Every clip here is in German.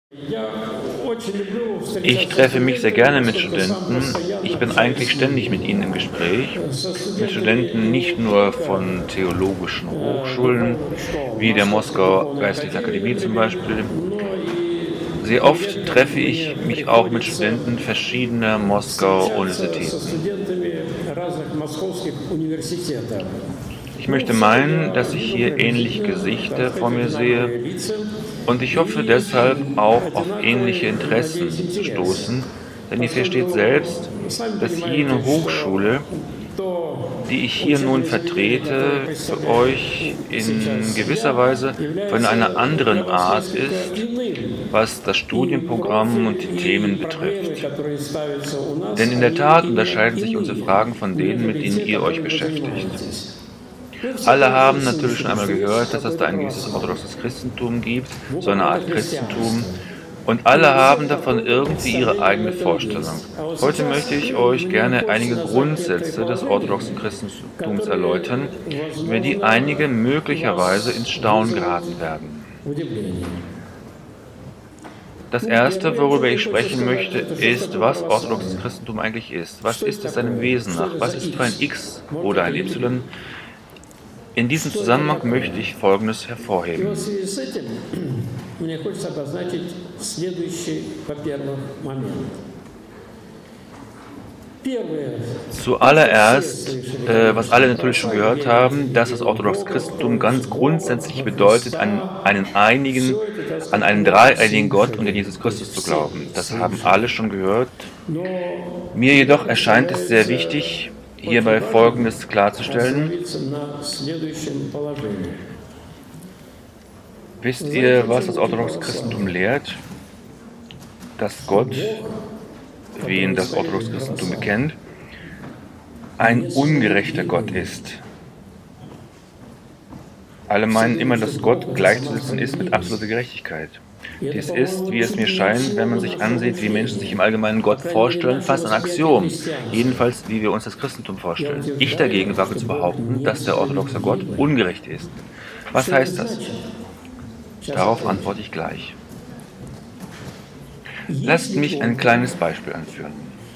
Ich treffe mich sehr gerne mit Studenten. Ich bin eigentlich ständig mit ihnen im Gespräch, mit Studenten nicht nur von theologischen Hochschulen, wie der Moskauer Geistlichen Akademie zum Beispiel. Sehr oft treffe ich mich auch mit Studenten verschiedener Moskauer Universitäten. Ich möchte meinen, dass ich hier ähnliche Gesichter vor mir sehe und ich hoffe deshalb auch auf ähnliche Interessen zu stoßen, denn ihr versteht selbst, dass jene Hochschule, die ich hier nun vertrete, für euch in gewisser Weise von einer anderen Art ist, was das Studienprogramm und die Themen betrifft. Denn in der Tat unterscheiden sich unsere Fragen von denen, mit denen ihr euch beschäftigt. Alle haben natürlich schon einmal gehört, dass es da ein gewisses orthodoxes Christentum gibt, so eine Art Christentum. Und alle haben davon irgendwie ihre eigene Vorstellung. Heute möchte ich euch gerne einige Grundsätze des orthodoxen Christentums erläutern, über die einige möglicherweise ins Staunen geraten werden. Das Erste, worüber ich sprechen möchte, ist, was orthodoxes Christentum eigentlich ist. Was ist es seinem Wesen nach? Was ist für ein X oder ein Y? In diesem Zusammenhang möchte ich Folgendes hervorheben. Zuallererst, was alle natürlich schon gehört haben, dass das orthodoxe Christentum ganz grundsätzlich bedeutet, an einen dreieinigen Gott und an Jesus Christus zu glauben. Das haben alle schon gehört. Mir jedoch erscheint es sehr wichtig, hierbei Folgendes klarzustellen. Wisst ihr, was das orthodoxe Christentum lehrt? Dass Gott, wie ihn das orthodoxe Christentum bekennt, ein ungerechter Gott ist. Alle meinen immer, dass Gott gleichzusetzen ist mit absoluter Gerechtigkeit. Dies ist, wie es mir scheint, wenn man sich ansieht, wie Menschen sich im Allgemeinen Gott vorstellen, fast ein Axiom. Jedenfalls, wie wir uns das Christentum vorstellen. Ich dagegen wage zu behaupten, dass der orthodoxe Gott ungerecht ist. Was heißt das? Darauf antworte ich gleich. Lasst mich ein kleines Beispiel anführen.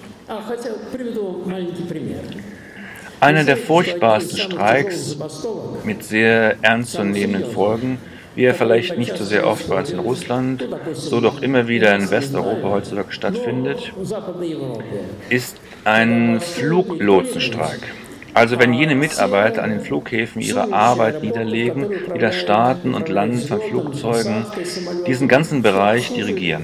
Einer der furchtbarsten Streiks mit sehr ernstzunehmenden Folgen, wie er vielleicht nicht so sehr oft bereits in Russland, so doch immer wieder in Westeuropa heutzutage stattfindet, ist ein Fluglotsenstreik. Also wenn jene Mitarbeiter an den Flughäfen ihre Arbeit niederlegen, die das Starten und Landen von Flugzeugen, diesen ganzen Bereich dirigieren.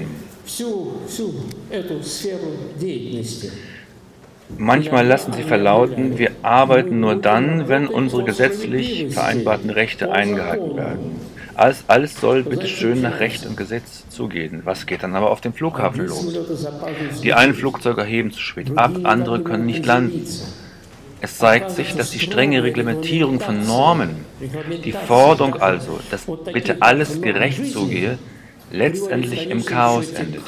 Manchmal lassen sie verlauten, wir arbeiten nur dann, wenn unsere gesetzlich vereinbarten Rechte eingehalten werden. Alles soll bitte schön nach Recht und Gesetz zugehen. Was geht dann aber auf dem Flughafen los? Die einen Flugzeuge heben zu spät ab, andere können nicht landen. Es zeigt sich, dass die strenge Reglementierung von Normen, die Forderung also, dass bitte alles gerecht zugehe, letztendlich im Chaos endet.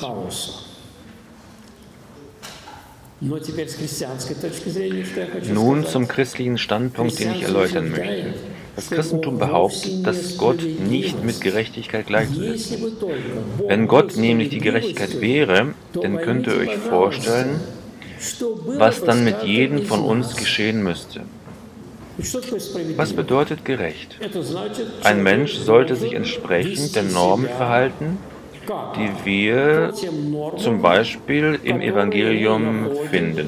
Nun zum christlichen Standpunkt, den ich erläutern möchte. Das Christentum behauptet, dass Gott nicht mit Gerechtigkeit gleichzusetzen ist. Wenn Gott nämlich die Gerechtigkeit wäre, dann könnt ihr euch vorstellen, was dann mit jedem von uns geschehen müsste. Was bedeutet gerecht? Ein Mensch sollte sich entsprechend der Normen verhalten, die wir zum Beispiel im Evangelium finden.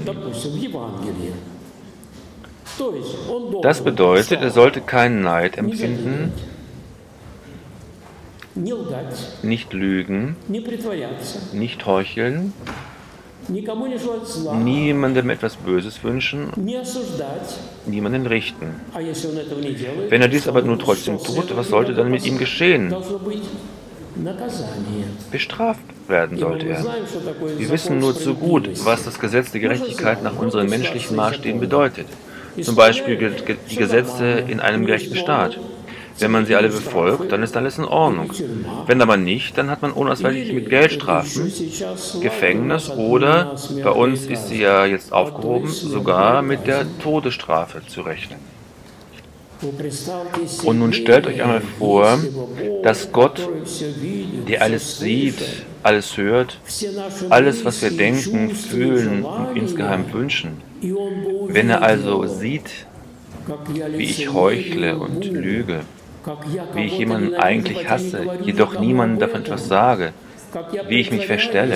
Das bedeutet, er sollte keinen Neid empfinden, nicht lügen, nicht heucheln, niemandem etwas Böses wünschen, niemanden richten. Wenn er dies aber nur trotzdem tut, was sollte dann mit ihm geschehen? Bestraft werden sollte er. Wir wissen nur zu gut, was das Gesetz der Gerechtigkeit nach unseren menschlichen Maßstäben bedeutet. Zum Beispiel die Gesetze in einem gerechten Staat. Wenn man sie alle befolgt, dann ist alles in Ordnung. Wenn aber nicht, dann hat man unausweichlich mit Geldstrafen, Gefängnis oder, bei uns ist sie ja jetzt aufgehoben, sogar mit der Todesstrafe zu rechnen. Und nun stellt euch einmal vor, dass Gott, der alles sieht, alles hört, alles, was wir denken, fühlen und insgeheim wünschen, wenn er also sieht, wie ich heuchle und lüge, wie ich jemanden eigentlich hasse, jedoch niemandem davon etwas sage, wie ich mich verstelle.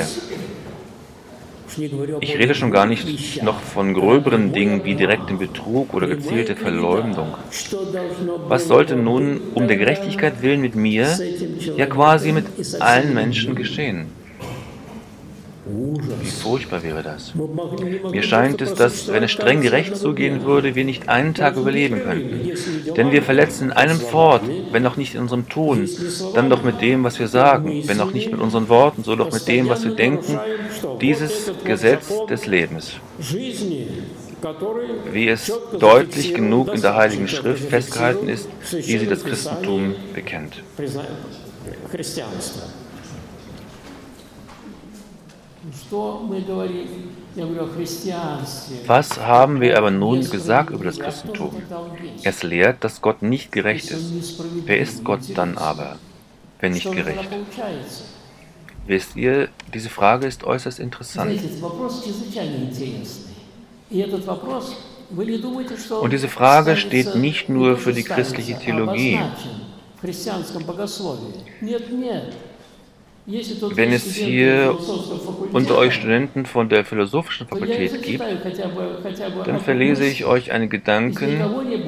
Ich rede schon gar nicht noch von gröberen Dingen wie direktem Betrug oder gezielte Verleumdung. Was sollte nun um der Gerechtigkeit willen mit mir, ja quasi mit allen Menschen geschehen? Wie furchtbar wäre das? Mir scheint es, dass, wenn es streng gerecht zugehen würde, wir nicht einen Tag überleben könnten. Denn wir verletzen in einem fort, wenn auch nicht in unserem Tun, dann doch mit dem, was wir sagen, wenn auch nicht mit unseren Worten, so doch mit dem, was wir denken, dieses Gesetz des Lebens. Wie es deutlich genug in der Heiligen Schrift festgehalten ist, wie sie das Christentum bekennt. Was haben wir aber nun gesagt über das Christentum? Es lehrt, dass Gott nicht gerecht ist. Wer ist Gott dann aber, wenn nicht gerecht? Wisst ihr, diese Frage ist äußerst interessant. Und diese Frage steht nicht nur für die christliche Theologie. Wenn es hier unter euch Studenten von der Philosophischen Fakultät gibt, dann verlese ich euch einen Gedanken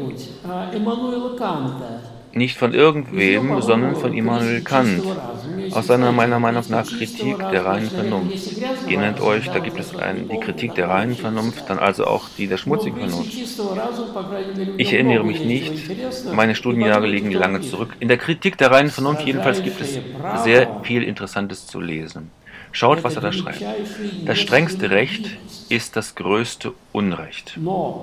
nicht von irgendwem, sondern von Immanuel Kant, aus seiner meiner Meinung nach Kritik der reinen Vernunft. Ihr nennt euch, da gibt es die Kritik der reinen Vernunft, dann also auch die der schmutzigen Vernunft. Ich erinnere mich nicht, meine Studienjahre liegen lange zurück. In der Kritik der reinen Vernunft jedenfalls gibt es sehr viel Interessantes zu lesen. Schaut, was er da schreibt. Das strengste Recht ist das größte Unrecht.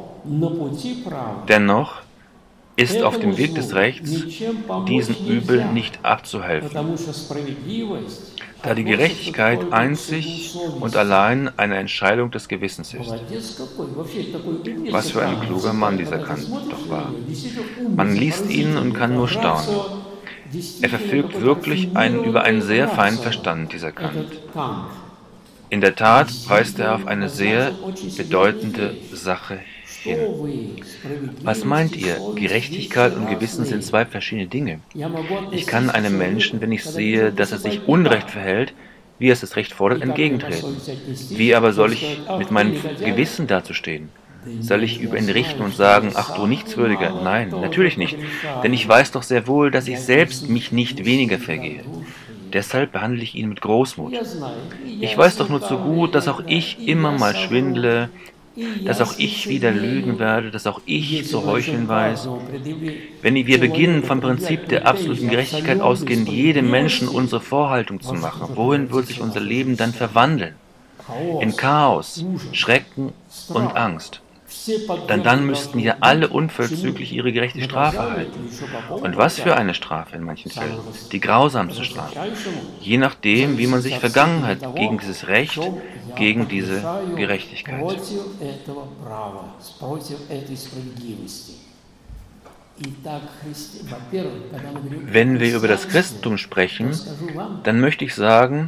Dennoch ist auf dem Weg des Rechts diesen Übel nicht abzuhelfen, da die Gerechtigkeit einzig und allein eine Entscheidung des Gewissens ist. Was für ein kluger Mann dieser Kant doch war. Man liest ihn und kann nur staunen. Er verfügt wirklich über einen sehr feinen Verstand, dieser Kant. In der Tat weist er auf eine sehr bedeutende Sache hin. Was meint ihr? Gerechtigkeit und Gewissen sind zwei verschiedene Dinge. Ich kann einem Menschen, wenn ich sehe, dass er sich unrecht verhält, wie es das Recht fordert, entgegentreten. Wie aber soll ich mit meinem Gewissen dazustehen? Soll ich über ihn richten und sagen, ach du Nichtswürdiger? Nein, natürlich nicht. Denn ich weiß doch sehr wohl, dass ich selbst mich nicht weniger vergehe. Deshalb behandle ich ihn mit Großmut. Ich weiß doch nur zu gut, dass auch ich immer mal schwindle, dass auch ich wieder lügen werde, dass auch ich zu heucheln weiß. Wenn wir beginnen, vom Prinzip der absoluten Gerechtigkeit ausgehend, jedem Menschen unsere Vorhaltung zu machen, wohin wird sich unser Leben dann verwandeln? In Chaos, Schrecken und Angst. Dann müssten ja alle unverzüglich ihre gerechte Strafe erhalten. Und was für eine Strafe in manchen Fällen? Die grausamste Strafe. Je nachdem, wie man sich vergangen hat gegen dieses Recht, gegen diese Gerechtigkeit. Wenn wir über das Christentum sprechen, dann möchte ich sagen,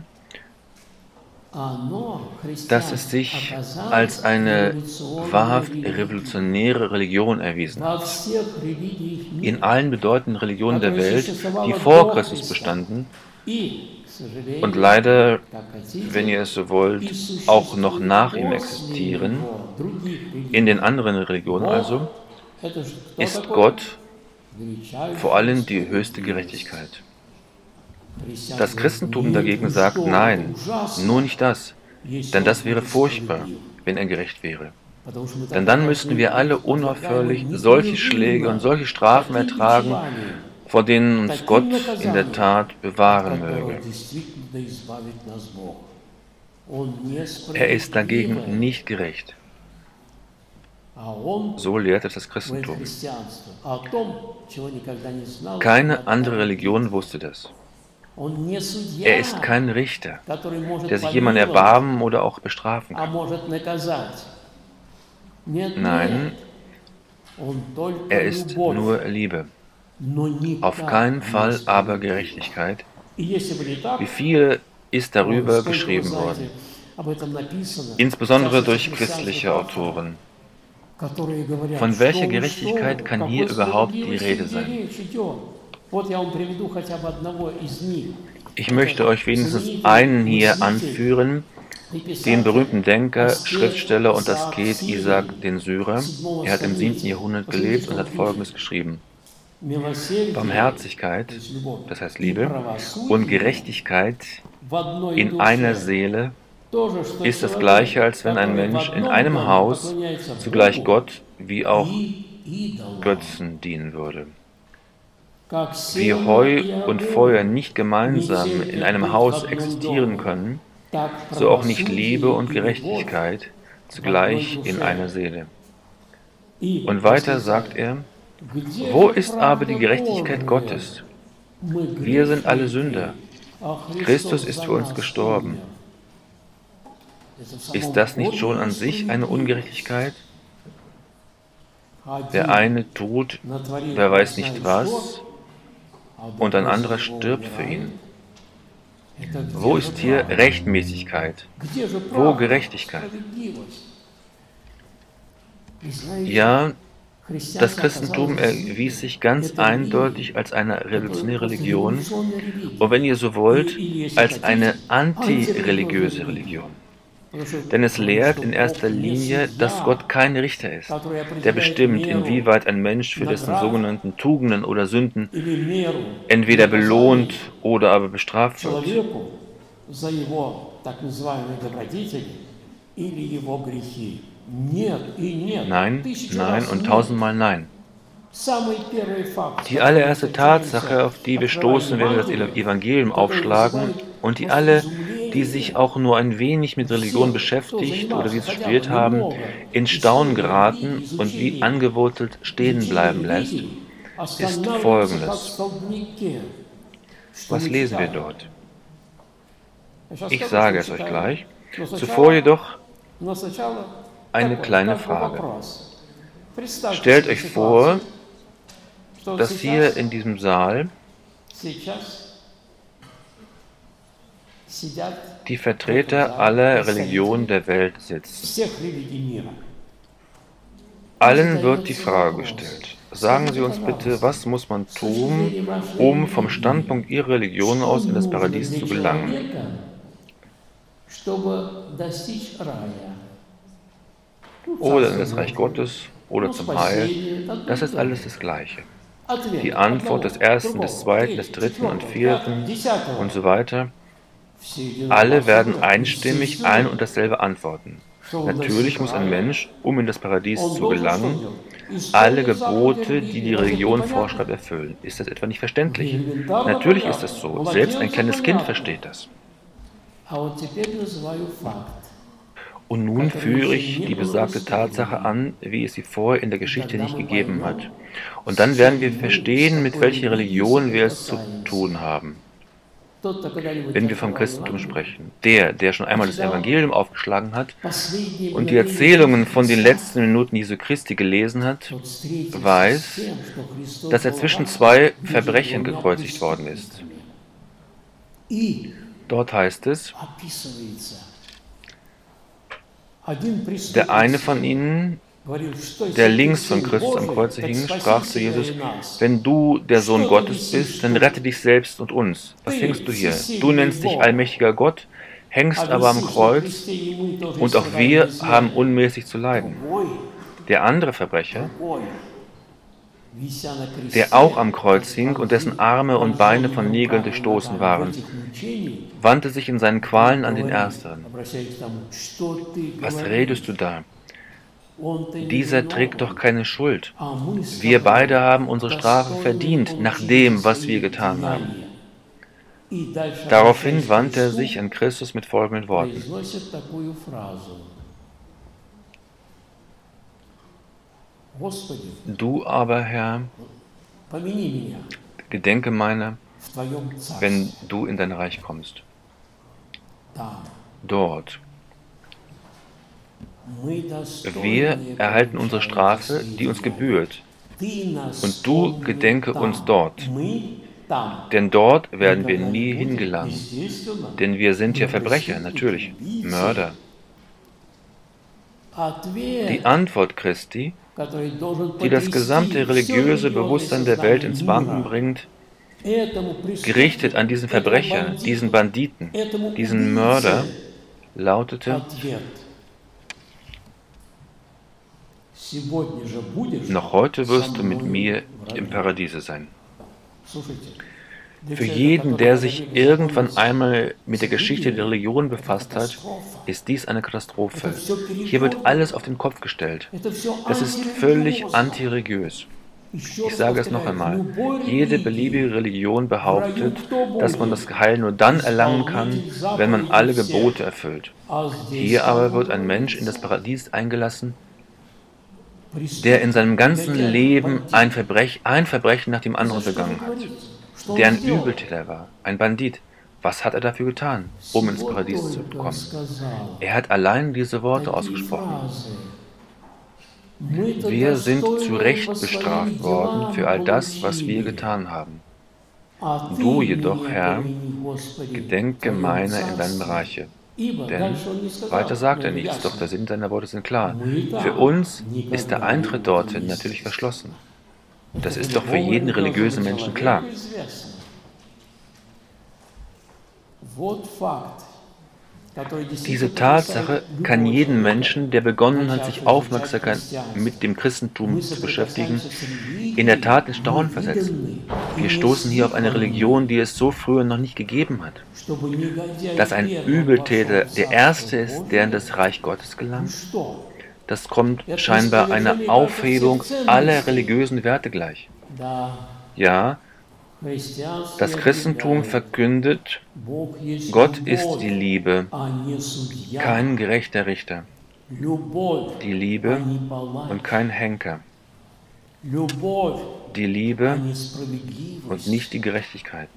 dass es sich als eine wahrhaft revolutionäre Religion erwiesen hat. In allen bedeutenden Religionen der Welt, die vor Christus bestanden und leider, wenn ihr es so wollt, auch noch nach ihm existieren, in den anderen Religionen also, ist Gott vor allem die höchste Gerechtigkeit. Das Christentum dagegen sagt, nein, nur nicht das, denn das wäre furchtbar, wenn er gerecht wäre. Denn dann müssten wir alle unaufhörlich solche Schläge und solche Strafen ertragen, vor denen uns Gott in der Tat bewahren möge. Er ist dagegen nicht gerecht. So lehrt es das Christentum. Keine andere Religion wusste das. Er ist kein Richter, der sich jemand erbarmen oder auch bestrafen kann. Nein, Er ist nur Liebe, auf keinen Fall aber Gerechtigkeit. Wie viel ist darüber geschrieben worden, insbesondere durch christliche Autoren. Von welcher Gerechtigkeit kann hier überhaupt die Rede sein? Ich möchte euch wenigstens einen hier anführen, den berühmten Denker, Schriftsteller und Asket Isaac den Syrer. Er hat im 7. Jahrhundert gelebt und hat Folgendes geschrieben: Barmherzigkeit, das heißt Liebe, und Gerechtigkeit in einer Seele ist das Gleiche, als wenn ein Mensch in einem Haus zugleich Gott wie auch Götzen dienen würde. Wie Heu und Feuer nicht gemeinsam in einem Haus existieren können, so auch nicht Liebe und Gerechtigkeit zugleich in einer Seele. Und weiter sagt er: Wo ist aber die Gerechtigkeit Gottes? Wir sind alle Sünder. Christus ist für uns gestorben. Ist das nicht schon an sich eine Ungerechtigkeit? Der eine tut, wer weiß nicht was, und ein anderer stirbt für ihn. Wo ist hier Rechtmäßigkeit? Wo Gerechtigkeit? Ja, das Christentum erwies sich ganz eindeutig als eine revolutionäre Religion und, wenn ihr so wollt, als eine antireligiöse Religion. Denn es lehrt in erster Linie, dass Gott kein Richter ist, der bestimmt, inwieweit ein Mensch für dessen sogenannten Tugenden oder Sünden entweder belohnt oder aber bestraft wird. Nein, nein und tausendmal nein. Die allererste Tatsache, auf die wir stoßen, wenn wir das Evangelium aufschlagen, und die alle, die sich auch nur ein wenig mit Religion beschäftigt oder dies studiert haben, in Staunen geraten und wie angewurzelt stehen bleiben lässt, ist Folgendes. Was lesen wir dort? Ich sage es euch gleich. Zuvor jedoch eine kleine Frage. Stellt euch vor, dass hier in diesem Saal die Vertreter aller Religionen der Welt sitzen. Allen wird die Frage gestellt: Sagen Sie uns bitte, was muss man tun, um vom Standpunkt Ihrer Religion aus in das Paradies zu gelangen? Oder in das Reich Gottes oder zum Heil, das ist alles das Gleiche. Die Antwort des Ersten, des Zweiten, des Dritten und Vierten und so weiter, alle werden einstimmig ein und dasselbe antworten. Natürlich muss ein Mensch, um in das Paradies zu gelangen, alle Gebote, die die Religion vorschreibt, erfüllen. Ist das etwa nicht verständlich? Natürlich ist das so. Selbst ein kleines Kind versteht das. Und nun führe ich die besagte Tatsache an, wie es sie vorher in der Geschichte nicht gegeben hat. Und dann werden wir verstehen, mit welcher Religion wir es zu tun haben, wenn wir vom Christentum sprechen. Der schon einmal das Evangelium aufgeschlagen hat und die Erzählungen von den letzten Minuten Jesu Christi gelesen hat, weiß, dass er zwischen zwei Verbrechen gekreuzigt worden ist. Dort heißt es: Der eine von ihnen, der links von Christus am Kreuze hing, sprach zu Jesus: Wenn du der Sohn Gottes bist, dann rette dich selbst und uns. Was hängst du hier? Du nennst dich allmächtiger Gott, hängst aber am Kreuz, und auch wir haben unmäßig zu leiden. Der andere Verbrecher, der auch am Kreuz hing und dessen Arme und Beine von Nägeln durchstoßen waren, wandte sich in seinen Qualen an den Ersteren. Was redest du da? Dieser trägt doch keine Schuld. Wir beide haben unsere Strafe verdient, nach dem, was wir getan haben. Daraufhin wandte er sich an Christus mit folgenden Worten: Du aber, Herr, gedenke meiner, wenn du in dein Reich kommst. Dort. Wir erhalten unsere Strafe, die uns gebührt. Und du gedenke uns dort. Denn dort werden wir nie hingelangen. Denn wir sind ja Verbrecher, natürlich, Mörder. Die Antwort Christi, die das gesamte religiöse Bewusstsein der Welt ins Wanken bringt, gerichtet an diesen Verbrecher, diesen Banditen, diesen Mörder, lautete: Noch heute wirst du mit mir im Paradiese sein. Für jeden, der sich irgendwann einmal mit der Geschichte der Religion befasst hat, ist dies eine Katastrophe. Hier wird alles auf den Kopf gestellt. Das ist völlig antireligiös. Ich sage es noch einmal, jede beliebige Religion behauptet, dass man das Heil nur dann erlangen kann, wenn man alle Gebote erfüllt. Hier aber wird ein Mensch in das Paradies eingelassen, der in seinem ganzen Leben ein Verbrechen nach dem anderen begangen hat, der ein Übeltäter war, ein Bandit. Was hat er dafür getan, um ins Paradies zu kommen? Er hat allein diese Worte ausgesprochen. Wir sind zu Recht bestraft worden für all das, was wir getan haben. Du jedoch, Herr, gedenke meiner in deinem Reiche. Denn weiter sagt er nichts, doch der Sinn seiner Worte sind klar. Für uns ist der Eintritt dorthin natürlich verschlossen. Das ist doch für jeden religiösen Menschen klar. Diese Tatsache kann jeden Menschen, der begonnen hat, sich aufmerksam mit dem Christentum zu beschäftigen, in der Tat in Staunen versetzen. Wir stoßen hier auf eine Religion, die es so früher noch nicht gegeben hat. Dass ein Übeltäter der Erste ist, der in das Reich Gottes gelangt, das kommt scheinbar einer Aufhebung aller religiösen Werte gleich. Ja, das Christentum verkündet, Gott ist die Liebe, kein gerechter Richter. Die Liebe und kein Henker. Die Liebe und nicht die Gerechtigkeit.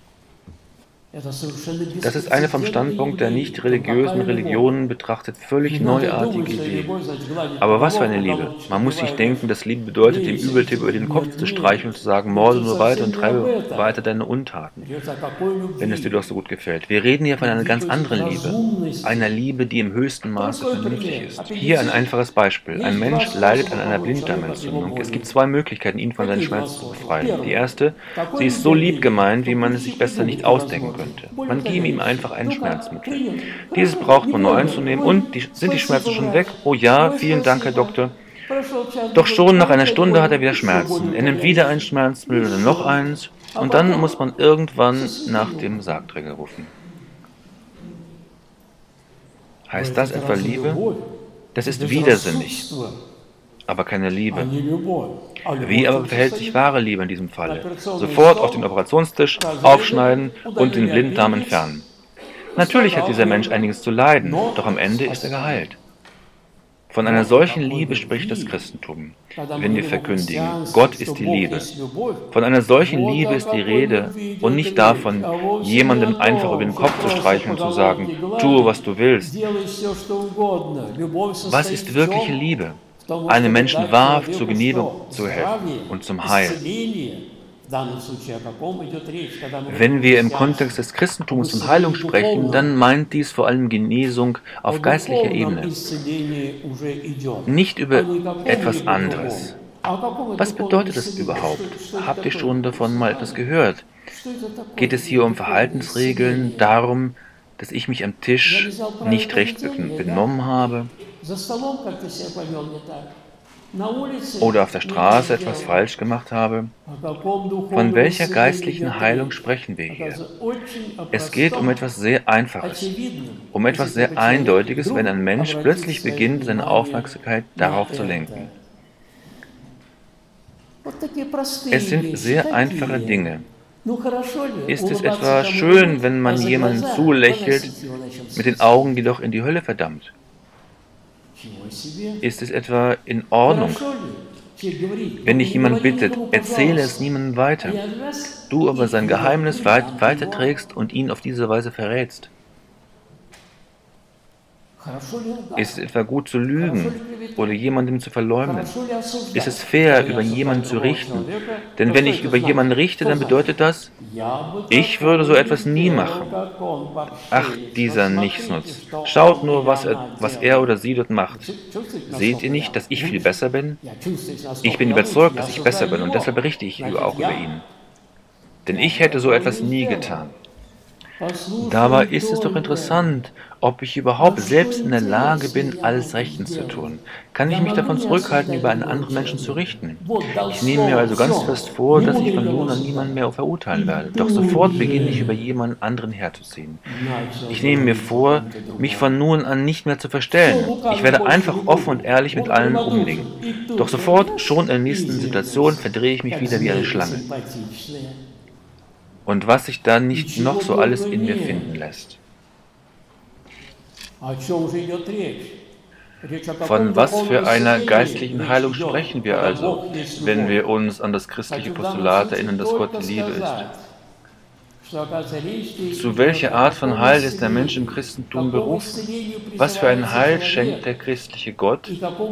Das ist eine vom Standpunkt der nicht religiösen Religionen betrachtet völlig neuartige Idee. Aber was für eine Liebe? Man muss sich denken, dass Liebe bedeutet, dem Übeltäter über den Kopf zu streichen und zu sagen, morde nur weiter und treibe weiter deine Untaten, wenn es dir doch so gut gefällt. Wir reden hier von einer ganz anderen Liebe, einer Liebe, die im höchsten Maße vernünftig ist. Hier ein einfaches Beispiel. Ein Mensch leidet an einer Blinddarmentzündung. Es gibt zwei Möglichkeiten, ihn von seinen Schmerzen zu befreien. Die erste, sie ist so lieb gemeint, wie man es sich besser nicht ausdenken könnte. Man gebe ihm einfach ein Schmerzmittel. Dieses braucht man nur einzunehmen und sind die Schmerzen schon weg? Oh ja, vielen Dank, Herr Doktor. Doch schon nach einer Stunde hat er wieder Schmerzen. Er nimmt wieder ein Schmerzmittel oder noch eins und dann muss man irgendwann nach dem Sargträger rufen. Heißt das etwa Liebe? Das ist widersinnig, aber keine Liebe. Wie aber verhält sich wahre Liebe in diesem Falle? Sofort auf den Operationstisch, aufschneiden und den Blinddarm entfernen. Natürlich hat dieser Mensch einiges zu leiden, doch am Ende ist er geheilt. Von einer solchen Liebe spricht das Christentum, wenn wir verkündigen, Gott ist die Liebe. Von einer solchen Liebe ist die Rede und nicht davon, jemandem einfach über den Kopf zu streichen und zu sagen, tue, was du willst. Was ist wirkliche Liebe? Einem Menschen wahrhaft zur Genehmigung zu helfen und zum Heil. Wenn wir im Kontext des Christentums von Heilung sprechen, dann meint dies vor allem Genesung auf geistlicher Ebene, nicht über etwas anderes. Was bedeutet das überhaupt? Habt ihr schon davon mal etwas gehört? Geht es hier um Verhaltensregeln, darum, dass ich mich am Tisch nicht recht benommen habe? Oder auf der Straße etwas falsch gemacht habe? Von welcher geistlichen Heilung sprechen wir hier? Es geht um etwas sehr Einfaches, um etwas sehr Eindeutiges, wenn ein Mensch plötzlich beginnt, seine Aufmerksamkeit darauf zu lenken. Es sind sehr einfache Dinge. Ist es etwa schön, wenn man jemanden zulächelt, mit den Augen jedoch in die Hölle verdammt? Ist es etwa in Ordnung, wenn dich jemand bittet, erzähle es niemandem weiter, du aber sein Geheimnis weiterträgst und ihn auf diese Weise verrätst? Ist es etwa gut zu lügen oder jemandem zu verleumden? Ist es fair, über jemanden zu richten? Denn wenn ich über jemanden richte, dann bedeutet das, ich würde so etwas nie machen. Ach, dieser Nichtsnutz. Schaut nur, was er oder sie dort macht. Seht ihr nicht, dass ich viel besser bin? Ich bin überzeugt, dass ich besser bin und deshalb berichte ich auch über ihn. Denn ich hätte so etwas nie getan. Dabei ist es doch interessant, ob ich überhaupt selbst in der Lage bin, alles rechtens zu tun. Kann ich mich davon zurückhalten, über einen anderen Menschen zu richten? Ich nehme mir also ganz fest vor, dass ich von nun an niemanden mehr verurteilen werde. Doch sofort beginne ich, über jemanden anderen herzuziehen. Ich nehme mir vor, mich von nun an nicht mehr zu verstellen. Ich werde einfach offen und ehrlich mit allen umgehen. Doch sofort, schon in der nächsten Situation, verdrehe ich mich wieder wie eine Schlange. Und was sich dann nicht noch so alles in mir finden lässt. Von was für einer geistlichen Heilung sprechen wir also, wenn wir uns an das christliche Postulat erinnern, dass Gott die Liebe ist? Zu welcher Art von Heil ist der Mensch im Christentum berufen? Was für ein Heil schenkt der christliche Gott,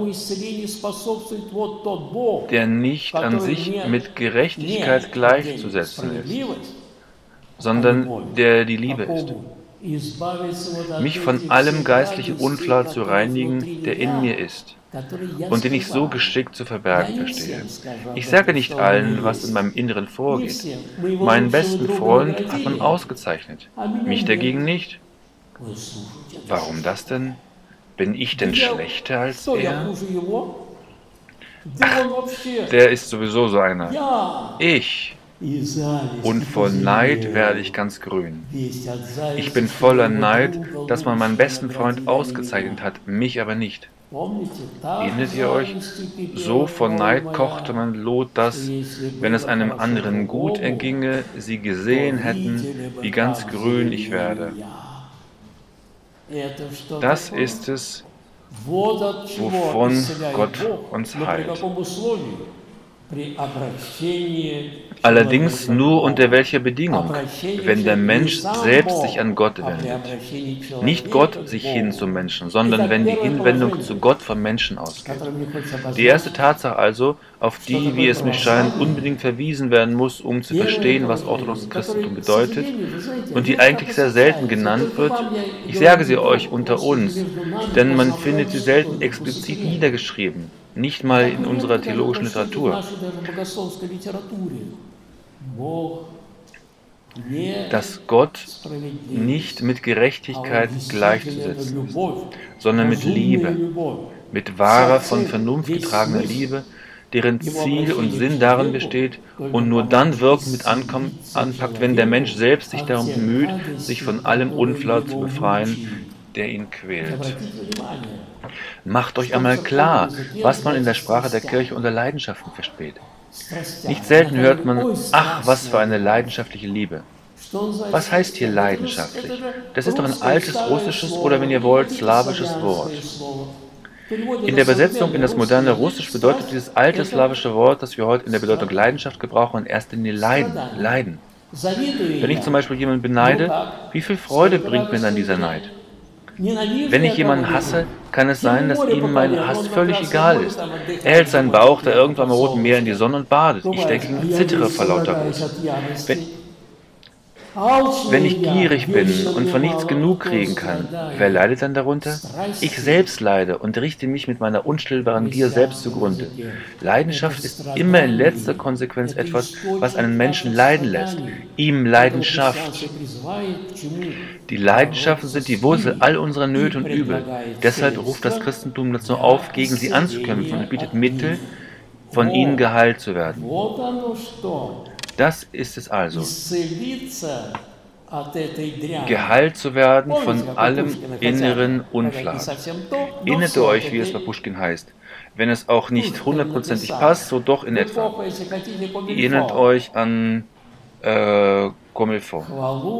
der nicht an sich mit Gerechtigkeit gleichzusetzen ist, sondern der die Liebe ist? Mich von allem geistlichen Unflat zu reinigen, der in mir ist und den ich so geschickt zu verbergen verstehe. Ich sage nicht allen, was in meinem Inneren vorgeht. Meinen besten Freund hat man ausgezeichnet, mich dagegen nicht. Warum das denn? Bin ich denn schlechter als er? Ach, der ist sowieso so einer. Ich. Und vor Neid werde ich ganz grün. Ich bin voller Neid, dass man meinen besten Freund ausgezeichnet hat, mich aber nicht. Erinnert ihr euch? So vor Neid kochte man Lot, dass, wenn es einem anderen gut erginge, sie gesehen hätten, wie ganz grün ich werde. Das ist es, wovon Gott uns heilt. Allerdings nur unter welcher Bedingung? Wenn der Mensch selbst sich an Gott wendet. Nicht Gott sich hin zum Menschen, sondern wenn die Hinwendung zu Gott vom Menschen ausgeht. Die erste Tatsache also, auf die, wie es mir scheint, unbedingt verwiesen werden muss, um zu verstehen, was orthodoxes Christentum bedeutet und die eigentlich sehr selten genannt wird, ich sage sie euch unter uns, denn man findet sie selten explizit niedergeschrieben. Nicht mal in unserer theologischen Literatur. Dass Gott nicht mit Gerechtigkeit gleichzusetzen ist, sondern mit Liebe, mit wahrer, von Vernunft getragener Liebe, deren Ziel und Sinn darin besteht und nur dann wirkend mit anpackt, wenn der Mensch selbst sich darum bemüht, sich von allem Unflat zu befreien, der ihn quält. Macht euch einmal klar, was man in der Sprache der Kirche unter Leidenschaften versteht. Nicht selten hört man, ach, was für eine leidenschaftliche Liebe. Was heißt hier leidenschaftlich? Das ist doch ein altes russisches oder, wenn ihr wollt, slawisches Wort. In der Übersetzung in das moderne Russisch bedeutet dieses alte slawische Wort, das wir heute in der Bedeutung Leidenschaft gebrauchen, in erster Linie Leiden. Leiden. Wenn ich zum Beispiel jemanden beneide, wie viel Freude bringt mir dann dieser Neid? Wenn ich jemanden hasse, kann es sein, dass ihm mein Hass völlig egal ist. Er hält seinen Bauch da irgendwo am Roten Meer in die Sonne und badet. Ich dagegen zittere vor lauter Wut. Wenn ich gierig bin und von nichts genug kriegen kann, wer leidet dann darunter? Ich selbst leide und richte mich mit meiner unstillbaren Gier selbst zugrunde. Leidenschaft ist immer in letzter Konsequenz etwas, was einen Menschen leiden lässt, ihm Leidenschaft. Die Leidenschaften sind die Wurzel all unserer Nöte und Übel. Deshalb ruft das Christentum dazu auf, gegen sie anzukämpfen und bietet Mittel, von ihnen geheilt zu werden. Das ist es also. Geheilt zu werden von allem inneren Unflat. Erinnert ihr euch, wie es bei Puschkin heißt? Wenn es auch nicht hundertprozentig passt, so doch in etwa. Erinnert euch an Comme il faut.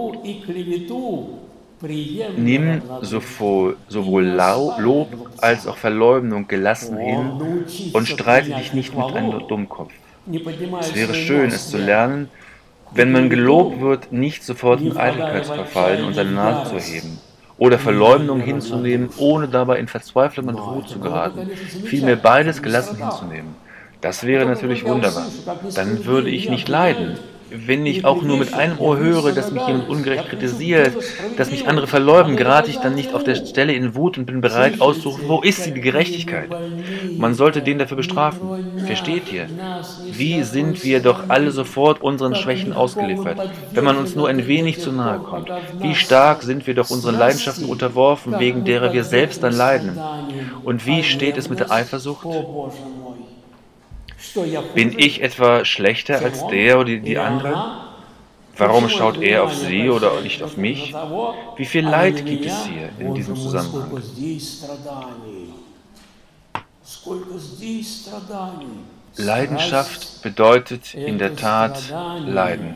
Nimm sowohl Lob als auch Verleumdung gelassen hin und streite dich nicht mit einem Dummkopf. Es wäre schön, es zu lernen, wenn man gelobt wird, nicht sofort in Eitelkeit zu verfallen und seine Nase zu erheben oder Verleumdung hinzunehmen, ohne dabei in Verzweiflung und Wut zu geraten, vielmehr beides gelassen hinzunehmen. Das wäre natürlich wunderbar. Dann würde ich nicht leiden. Wenn ich auch nur mit einem Ohr höre, dass mich jemand ungerecht kritisiert, dass mich andere verleumden, gerate ich dann nicht auf der Stelle in Wut und bin bereit auszurufen, wo ist die Gerechtigkeit? Man sollte den dafür bestrafen. Versteht ihr? Wie sind wir doch alle sofort unseren Schwächen ausgeliefert, wenn man uns nur ein wenig zu nahe kommt? Wie stark sind wir doch unseren Leidenschaften unterworfen, wegen derer wir selbst dann leiden? Und wie steht es mit der Eifersucht? Bin ich etwa schlechter als der oder die andere? Warum schaut er auf sie oder nicht auf mich? Wie viel Leid gibt es hier in diesem Zusammenhang? Leidenschaft bedeutet in der Tat Leiden.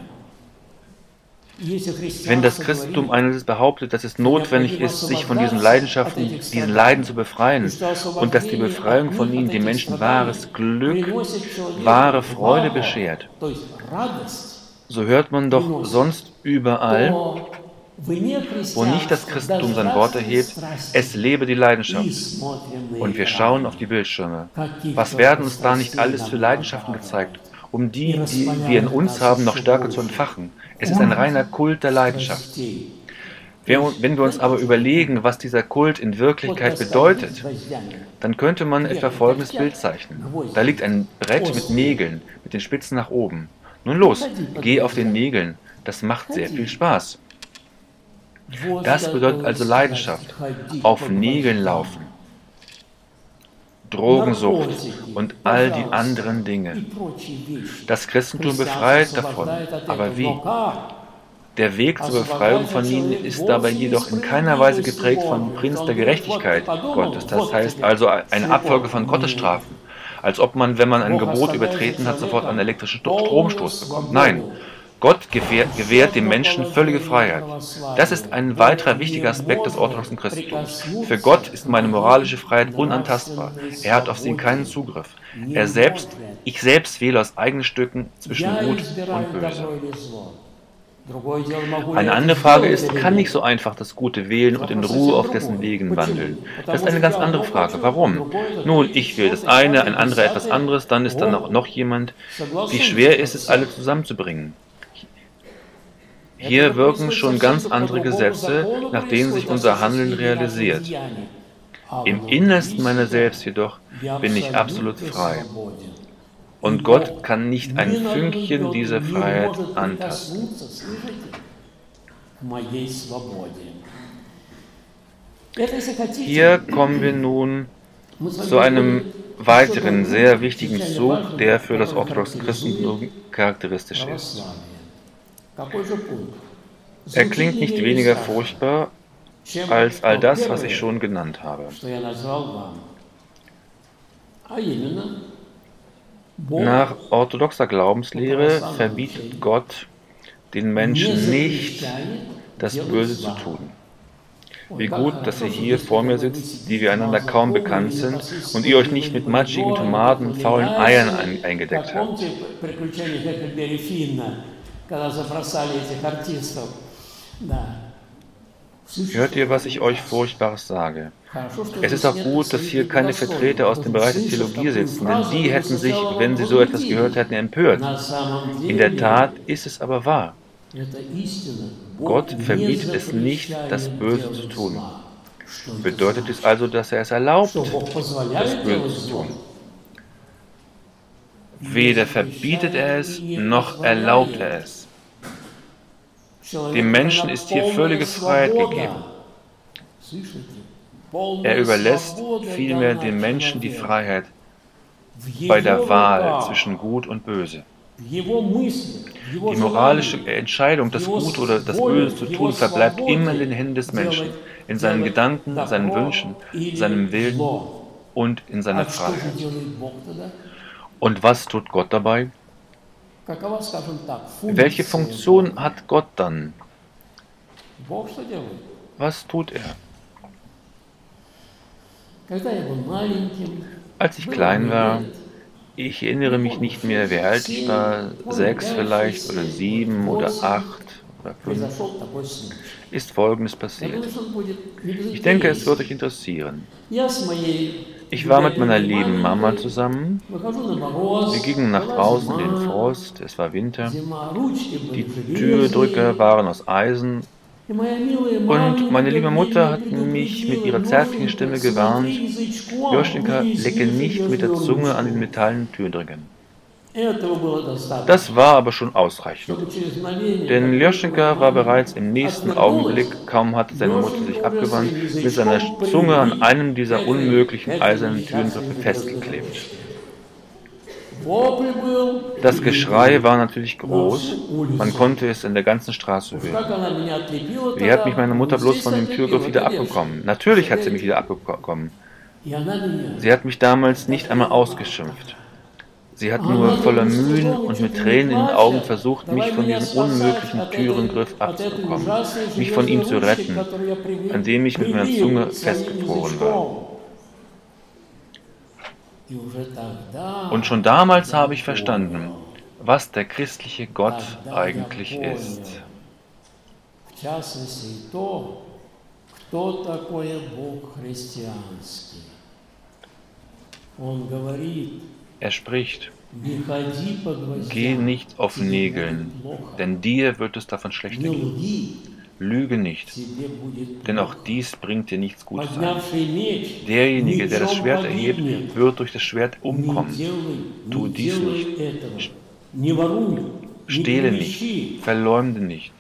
Wenn das Christentum eines behauptet, dass es notwendig ist, sich von diesen Leidenschaften, diesen Leiden zu befreien und dass die Befreiung von ihnen dem Menschen wahres Glück, wahre Freude beschert, so hört man doch sonst überall, wo nicht das Christentum sein Wort erhebt, es lebe die Leidenschaft. Und wir schauen auf die Bildschirme. Was werden uns da nicht alles für Leidenschaften gezeigt, um die wir in uns haben, noch stärker zu entfachen? Es ist ein reiner Kult der Leidenschaft. Wenn wir uns aber überlegen, was dieser Kult in Wirklichkeit bedeutet, dann könnte man etwa folgendes Bild zeichnen. Da liegt ein Brett mit Nägeln, mit den Spitzen nach oben. Nun los, geh auf den Nägeln, das macht sehr viel Spaß. Das bedeutet also Leidenschaft, auf Nägeln laufen, Drogensucht und all die anderen Dinge. Das Christentum befreit davon, aber wie? Der Weg zur Befreiung von ihnen ist dabei jedoch in keiner Weise geprägt vom Prinz der Gerechtigkeit Gottes, das heißt also eine Abfolge von Gottesstrafen, als ob man, wenn man ein Gebot übertreten hat, sofort einen elektrischen Stromstoß bekommt. Nein, Gott gewährt dem Menschen völlige Freiheit. Das ist ein weiterer wichtiger Aspekt des orthodoxen Christentums. Für Gott ist meine moralische Freiheit unantastbar. Er hat auf sie keinen Zugriff. Ich selbst wähle aus eigenen Stücken zwischen Gut und Böse. Eine andere Frage ist, kann ich so einfach das Gute wählen und in Ruhe auf dessen Wegen wandeln? Das ist eine ganz andere Frage. Warum? Nun, ich will das eine, ein anderer etwas anderes, dann ist da noch jemand. Wie schwer ist es, alle zusammenzubringen? Hier wirken schon ganz andere Gesetze, nach denen sich unser Handeln realisiert. Im Innersten meiner selbst jedoch bin ich absolut frei. Und Gott kann nicht ein Fünkchen dieser Freiheit antasten. Hier kommen wir nun zu einem weiteren sehr wichtigen Zug, der für das orthodoxe Christentum charakteristisch ist. Er klingt nicht weniger furchtbar als all das, was ich schon genannt habe. Nach orthodoxer Glaubenslehre verbietet Gott den Menschen nicht, das Böse zu tun. Wie gut, dass ihr hier vor mir sitzt, die wir einander kaum bekannt sind und ihr euch nicht mit matschigen Tomaten und faulen Eiern eingedeckt habt. Hört ihr, was ich euch Furchtbares sage? Es ist auch gut, dass hier keine Vertreter aus dem Bereich der Theologie sitzen, denn die hätten sich, wenn sie so etwas gehört hätten, empört. In der Tat ist es aber wahr. Gott verbietet es nicht, das Böse zu tun. Bedeutet es also, dass er es erlaubt, das Böse zu tun? Weder verbietet er es, noch erlaubt er es. Dem Menschen ist hier völlige Freiheit gegeben. Er überlässt vielmehr dem Menschen die Freiheit bei der Wahl zwischen Gut und Böse. Die moralische Entscheidung, das Gute oder das Böse zu tun, verbleibt immer in den Händen des Menschen, in seinen Gedanken, seinen Wünschen, seinem Willen und in seiner Freiheit. Und was tut Gott dabei? Welche Funktion hat Gott dann? Was tut er? Als ich klein war, ich erinnere mich nicht mehr, wie alt ich war, 6 vielleicht oder 7 oder 8 oder 5 ist Folgendes passiert. Ich denke, es wird euch interessieren. Ich war mit meiner lieben Mama zusammen. Wir gingen nach draußen in den Frost, es war Winter. Die Türdrücker waren aus Eisen und meine liebe Mutter hat mich mit ihrer zärtlichen Stimme gewarnt: Ljoschenka, lecke nicht mit der Zunge an den metallenen Türdrücken. Das war aber schon ausreichend, denn Ljoschenka war bereits im nächsten Augenblick, kaum hatte seine Mutter sich abgewandt, mit seiner Zunge an einem dieser unmöglichen eisernen Türgriffe festgeklebt. Das Geschrei war natürlich groß, man konnte es in der ganzen Straße hören. Wie hat mich meine Mutter bloß von dem Türgriff wieder abbekommen? Natürlich hat sie mich wieder abbekommen. Sie hat mich damals nicht einmal ausgeschimpft. Sie hat nur voller Mühen und mit Tränen in den Augen versucht, mich von diesem unmöglichen Türengriff abzubekommen, mich von ihm zu retten, an dem ich mit meiner Zunge festgefroren war. Und schon damals habe ich verstanden, was der christliche Gott eigentlich ist. Er spricht: Geh nicht auf Nägeln, denn dir wird es davon schlechter gehen. Lüge nicht, denn auch dies bringt dir nichts Gutes ein. Derjenige, der das Schwert erhebt, wird durch das Schwert umkommen. Tu dies nicht. Stehle nicht, verleumde nicht.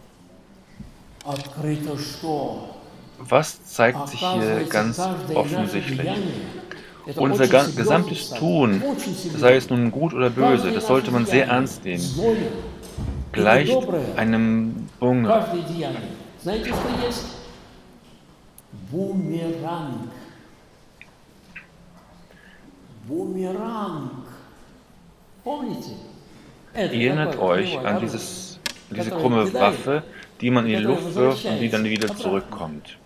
Was zeigt sich hier ganz offensichtlich? Unser gesamtes Tun, sei es nun gut oder böse, das sollte man sehr ernst nehmen, gleicht einem Bumerang. Ihr erinnert euch an diese krumme Waffe, die man in die Luft wirft und die dann wieder zurückkommt.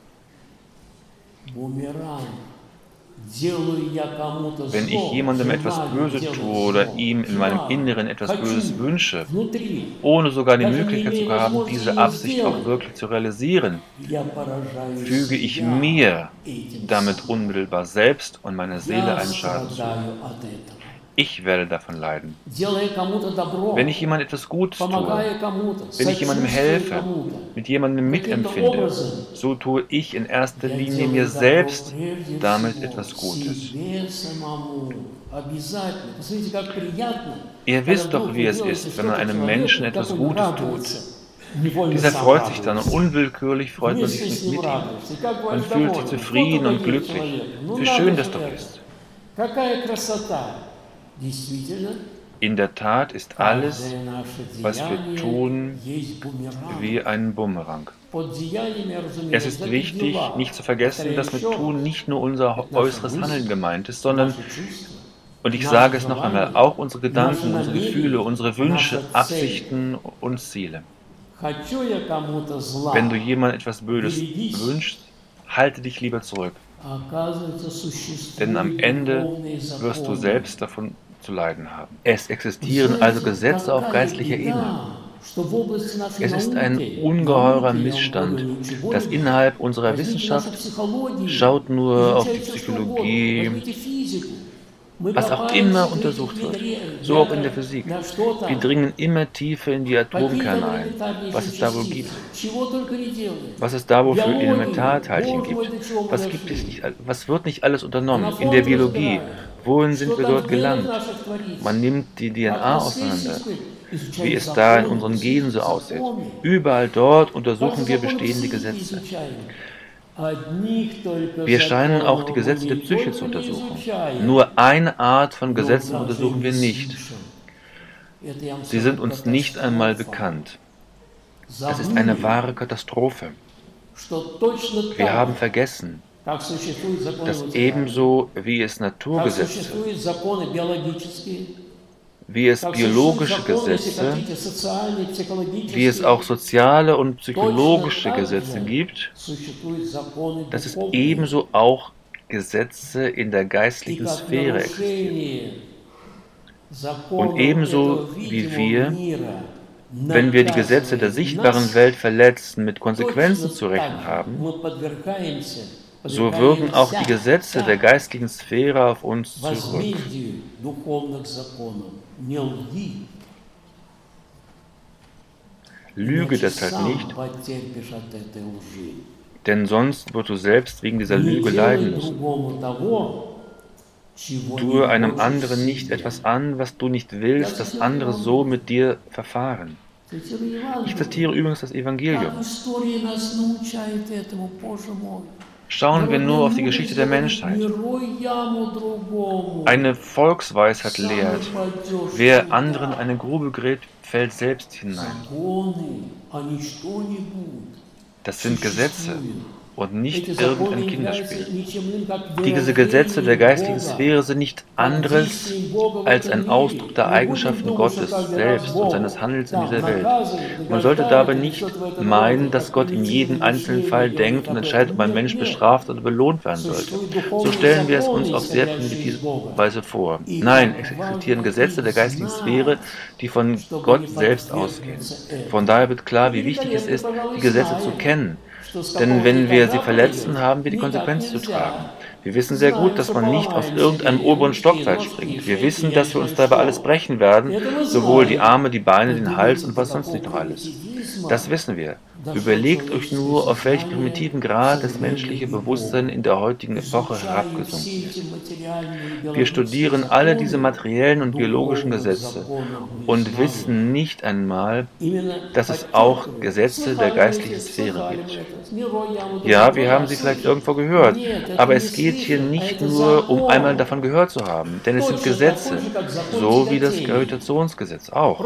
Wenn ich jemandem etwas Böses tue oder ihm in meinem Inneren etwas Böses wünsche, ohne sogar die Möglichkeit zu haben, diese Absicht auch wirklich zu realisieren, füge ich mir damit unmittelbar selbst und meiner Seele einen Schaden zu. Ich werde davon leiden. Wenn ich jemandem etwas Gutes tue, wenn ich jemandem helfe, mit jemandem mitempfinde, so tue ich in erster Linie mir selbst damit etwas Gutes. Ihr wisst doch, wie es ist, wenn man einem Menschen etwas Gutes tut. Dieser freut sich dann und unwillkürlich freut man sich mit ihm. Man fühlt sich zufrieden und glücklich. Wie schön das doch ist. In der Tat ist alles, was wir tun, wie ein Bumerang. Es ist wichtig, nicht zu vergessen, dass mit Tun nicht nur unser äußeres Handeln gemeint ist, sondern, und ich sage es noch einmal, auch unsere Gedanken, unsere Gefühle, unsere Wünsche, Absichten und Ziele. Wenn du jemandem etwas Böses wünschst, halte dich lieber zurück. Denn am Ende wirst du selbst davon zu leiden haben. Es existieren also Gesetze auf geistlicher Ebene. Es ist ein ungeheurer Missstand, dass innerhalb unserer Wissenschaft, schaut nur auf die Psychologie, was auch immer untersucht wird, so auch in der Physik. Wir dringen immer tiefer in die Atomkerne ein, was es da wohl gibt, was es da wohl für Elementarteilchen gibt, was wird nicht alles unternommen, in der Biologie, wohin sind wir dort gelangt? Man nimmt die DNA auseinander, wie es da in unseren Genen so aussieht. Überall dort untersuchen wir bestehende Gesetze. Wir scheinen auch die Gesetze der Psyche zu untersuchen. Nur eine Art von Gesetzen untersuchen wir nicht. Sie sind uns nicht einmal bekannt. Es ist eine wahre Katastrophe. Wir haben vergessen, dass ebenso wie es Naturgesetze, wie es biologische Gesetze, wie es auch soziale und psychologische Gesetze gibt, dass es ebenso auch Gesetze in der geistlichen Sphäre existieren. Und ebenso wie wir Wenn wir die Gesetze der sichtbaren Welt verletzen, mit Konsequenzen zu rechnen haben, so wirken auch die Gesetze der geistlichen Sphäre auf uns zurück. Lüge deshalb nicht, denn sonst wirst du selbst wegen dieser Lüge leiden müssen. Tue einem anderen nicht etwas an, was du nicht willst, dass andere so mit dir verfahren. Ich zitiere übrigens das Evangelium. Schauen wir nur auf die Geschichte der Menschheit. Eine Volksweisheit lehrt, wer anderen eine Grube gräbt, fällt selbst hinein. Das sind Gesetze und nicht irgendein Kinderspiel. Diese Gesetze der geistigen Sphäre sind nicht anderes als ein Ausdruck der Eigenschaften Gottes selbst und seines Handelns in dieser Welt. Man sollte dabei nicht meinen, dass Gott in jedem einzelnen Fall denkt und entscheidet, ob ein Mensch bestraft oder belohnt werden sollte. So stellen wir es uns auf sehr primitive Weise vor. Nein, es existieren Gesetze der geistigen Sphäre, die von Gott selbst ausgehen. Von daher wird klar, wie wichtig es ist, die Gesetze zu kennen. Denn wenn wir sie verletzen, haben wir die Konsequenz zu tragen. Wir wissen sehr gut, dass man nicht aus irgendeinem oberen Stockwerk springt. Wir wissen, dass wir uns dabei alles brechen werden, sowohl die Arme, die Beine, den Hals und was sonst nicht noch alles. Das wissen wir. Überlegt euch nur, auf welch primitiven Grad das menschliche Bewusstsein in der heutigen Epoche herabgesunken ist. Wir studieren alle diese materiellen und biologischen Gesetze und wissen nicht einmal, dass es auch Gesetze der geistlichen Sphäre gibt. Ja, wir haben sie vielleicht irgendwo gehört, aber es geht hier nicht nur um einmal davon gehört zu haben, denn es sind Gesetze, so wie das Gravitationsgesetz auch.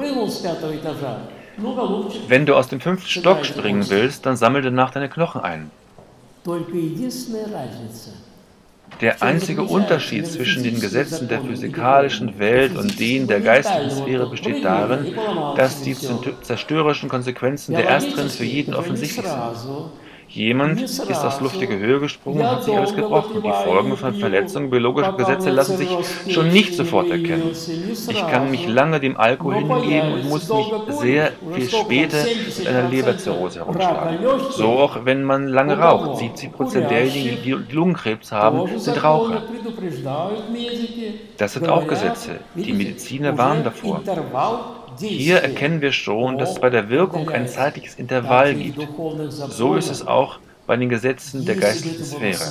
Wenn du aus dem 5. Stock springen willst, dann sammel danach deine Knochen ein. Der einzige Unterschied zwischen den Gesetzen der physikalischen Welt und denen der geistigen Sphäre besteht darin, dass die zerstörerischen Konsequenzen der ersteren für jeden offensichtlich sind. Jemand ist aus luftiger Höhe gesprungen und hat sich alles gebrochen. Die Folgen von Verletzungen biologischer Gesetze lassen sich schon nicht sofort erkennen. Ich kann mich lange dem Alkohol hingeben und muss mich sehr viel später mit einer Leberzirrhose herumschlagen. So auch wenn man lange raucht. 70% derjenigen, die Lungenkrebs haben, sind Raucher. Das sind auch Gesetze. Die Mediziner warnen davor. Hier erkennen wir schon, dass es bei der Wirkung ein zeitliches Intervall gibt. So ist es auch bei den Gesetzen der geistlichen Sphäre.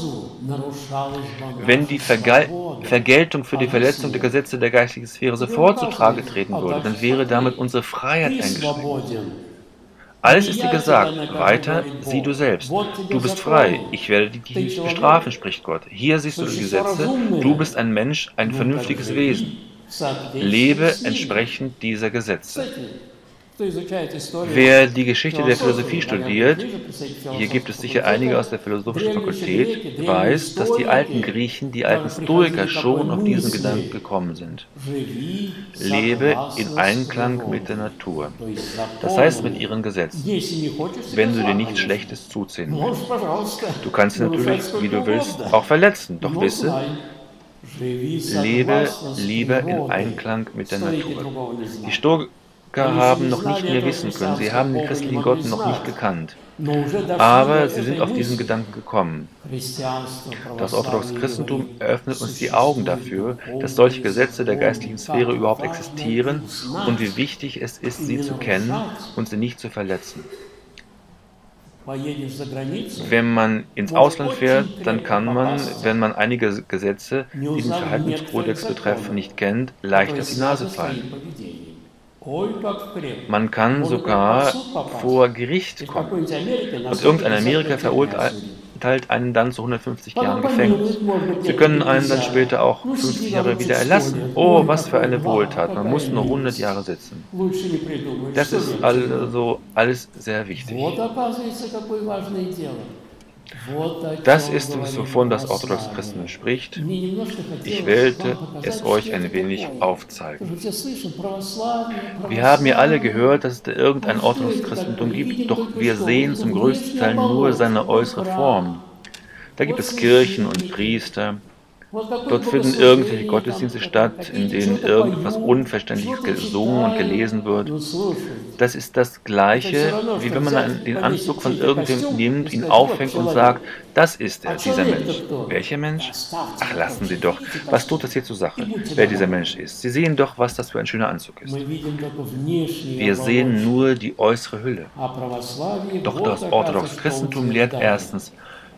Wenn die Vergeltung für die Verletzung der Gesetze der geistlichen Sphäre sofort zutage treten würde, dann wäre damit unsere Freiheit eingeschränkt. Alles ist dir gesagt. Weiter, sieh du selbst. Du bist frei. Ich werde dich nicht bestrafen, spricht Gott. Hier siehst du die Gesetze. Du bist ein Mensch, ein vernünftiges Wesen. Lebe entsprechend dieser Gesetze. Wer die Geschichte der Philosophie studiert, hier gibt es sicher einige aus der philosophischen Fakultät, weiß, dass die alten Griechen, die alten Stoiker schon auf diesen Gedanken gekommen sind. Lebe in Einklang mit der Natur. Das heißt mit ihren Gesetzen. Wenn du dir nichts Schlechtes zuziehen willst. Du kannst sie natürlich, wie du willst, auch verletzen, doch wisse, lebe lieber in Einklang mit der Natur. Die Stoiker haben noch nicht mehr wissen können, sie haben den christlichen Gott noch nicht gekannt. Aber sie sind auf diesen Gedanken gekommen. Das orthodoxe Christentum eröffnet uns die Augen dafür, dass solche Gesetze der geistlichen Sphäre überhaupt existieren und wie wichtig es ist, sie zu kennen und sie nicht zu verletzen. Wenn man ins Ausland fährt, dann kann man, wenn man einige Gesetze, die den Verhaltenskodex betreffen, nicht kennt, leicht auf die Nase fallen. Man kann sogar vor Gericht kommen und irgendein Amerika verurteilt einen dann zu 150 Jahren Gefängnis. Sie können einen dann später auch 50 Jahre wieder erlassen. Oh, was für eine Wohltat, man muss nur 100 Jahre sitzen. Das ist also alles sehr wichtig. Das ist es, wovon das orthodoxe Christentum spricht. Ich wollte es euch ein wenig aufzeigen. Wir haben ja alle gehört, dass es da irgendein orthodoxes Christentum gibt, doch wir sehen zum größten Teil nur seine äußere Form. Da gibt es Kirchen und Priester, Dort finden irgendwelche Gottesdienste statt, in denen irgendetwas Unverständliches gesungen und gelesen wird. Das ist das Gleiche, wie wenn man den Anzug von irgendwem nimmt, ihn aufhängt und sagt, das ist er, dieser Mensch. Welcher Mensch? Ach, lassen Sie doch. Was tut das hier zur Sache, wer dieser Mensch ist? Sie sehen doch, was das für ein schöner Anzug ist. Wir sehen nur die äußere Hülle. Doch das orthodoxe Christentum lehrt erstens,